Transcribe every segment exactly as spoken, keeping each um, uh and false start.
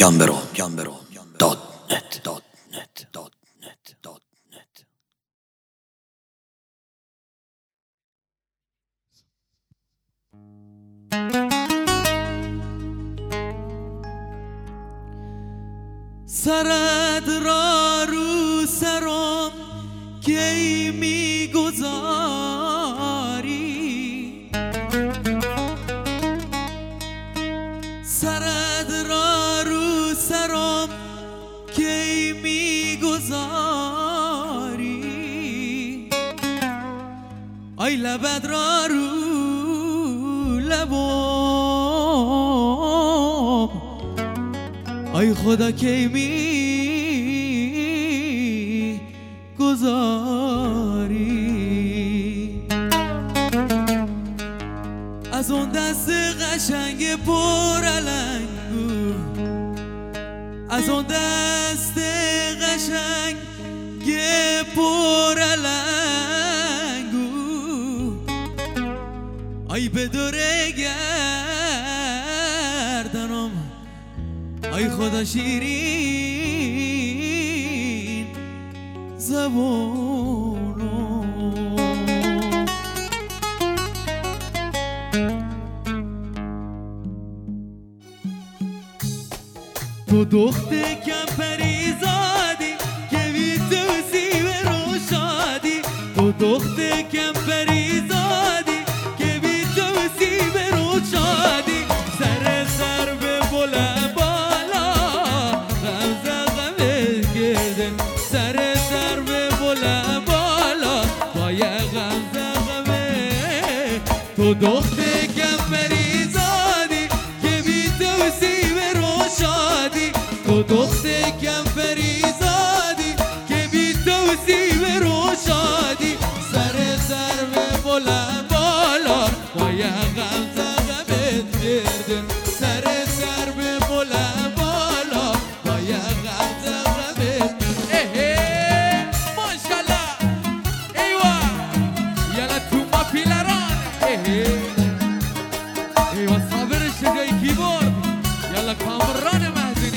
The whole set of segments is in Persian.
گمبرو گمبرو دات نت دات نت دات نت دات نت. سرت را رو سرم کی میگذاری، سرت را رو سرم کی میگذاری، آی لبت را رو لبم، آی خدا کی می گذاری. از اون دست قشنگ پر علنگو، از اون دست قشنگ پر علنگو، آی به دوره گردنم، آی خدا شیرین زبونو. تو دخت کمپری زادی که بی توسی و رو شادی، تو دخت کمپری زادی که بی توسی و رو شادی، سر سر به بلند بالا غمزه غمه گردن، سر سر به بلند بالا پای غمزه غمه. تو دخت کمپری زادی که بی توسی و رو شادی، تو دخت کمپری زادی که بی توسی و رو شادی، سر سر به بلند بالا پای غمزه غمت گردن، سر سر به بلند بالا پای غمزه غمت. اهه ماشالله ایوا یالا تو ما پیلران، اهه ایوا صابر شجای کیبورد، یالا کامران مهدونی.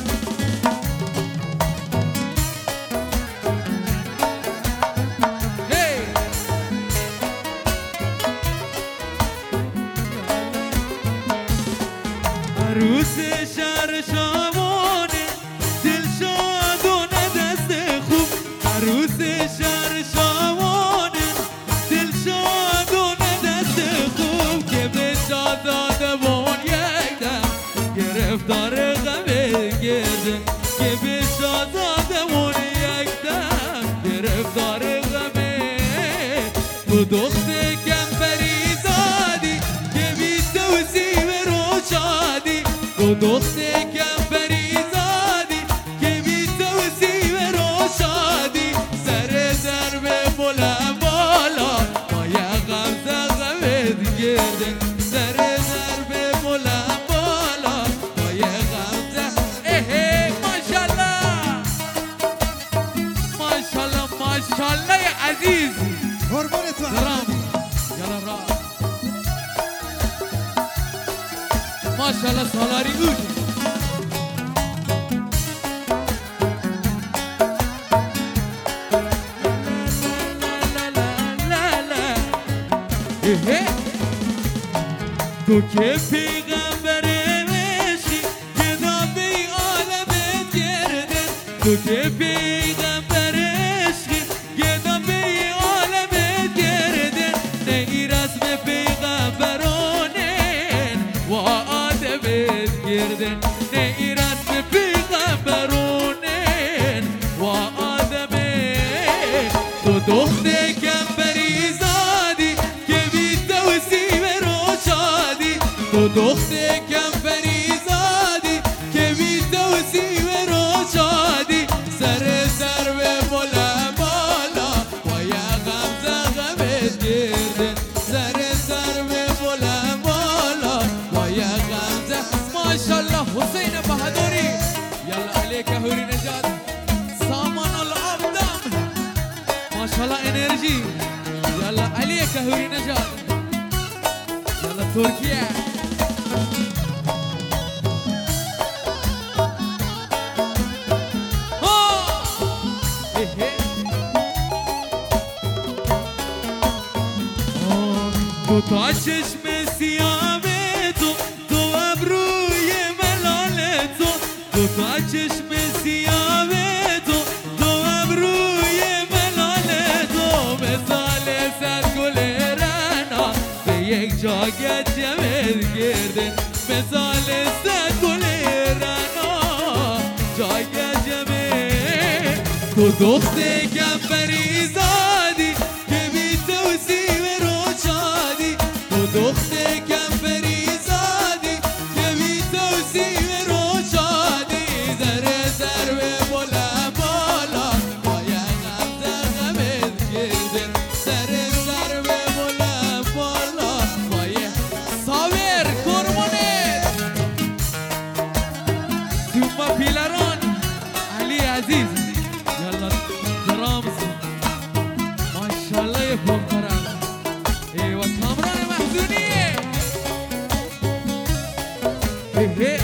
عروس شهر شامونه دل شادونه دست خوب، عروس شهر شامونه دل شادونه دست خوب، که به شاداده بون یک دم گرفتار غمه گردن، که به شاداده بون یک دم گرفتار غمه. تو دخت کمپری زادی که بی توسی و رو شادی، تو دخت کمپری زادی که بی توسی و رو شادی، سر سر به بلند بالا پای غمزه غمت گردن، سر سر به بلند بالا پای غمزه. اهه ماشالله ماشالله ماشالله عزیز قربونت برم. یالا را ماشالله سالاری اوج. تو که پیغمبر عشقی که نامه عالمت گردن، تو که پیغمبر عشقی که نامه عالمت گردن، نه ای رسم پیغمبرانن و آدمت گردن، نه ای رسم پیغمبرانن و آدمت. تو دخت کمپری زادی که بی توسی و رو شادی، تو دخت کمپری زادی که بی توسی و رو شادی، سر سر به بلند بالا پای غمزه غمت گردن، سر سر به بلند بالا پای غمزه. ماشالله حسین بهادری یالا علیک هوری نجات سامان الابدم، ماشالله انرژی یالا علیک هوری نجات، یالا ترکیه تو تا چشم سیاه تو، تو ابروی ملال تو، تو تا چشم سیاه تو، تو ابروی ملال تو، مثال صد گل رعنا به یک جا جمع گردن، مثال صد گل رعنا جای جمع. تو دخت کمپری زادی که بی توصیف رو شادی، تو دخت کمپری زادی که بی توصیف رو شادی، ذره ذره بالا بالا باید غمزه غمت گردن، ذره ذره بالا بالا باید صابر کرمانت دوما پیلران علی عزیز یلا درامز ماشاءالله یه پاکرم ایوه کامران محزونیه هه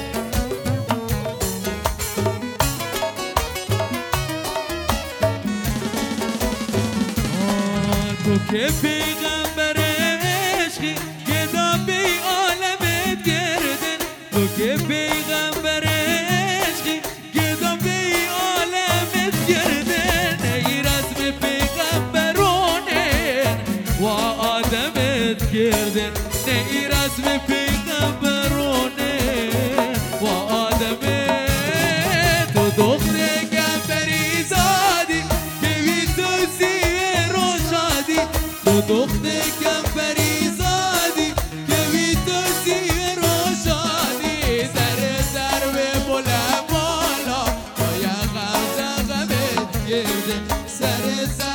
تو که پیغمبر عشقی گدا بی عالمت گردن، تو که پیغمبر عشقی گدا بی عالمت گردن، ای رسم پیغمبرونه و آدمت گردن، ای رسم پیغمبرونه و آدمت. تو دخت کمپری زادی که بی توصیف رو شادی، تو دخت کمپری زادی که بی توصیف رو شادی، ذره ذره بالا بالا باید غمزه غمت گرده، ذره ذره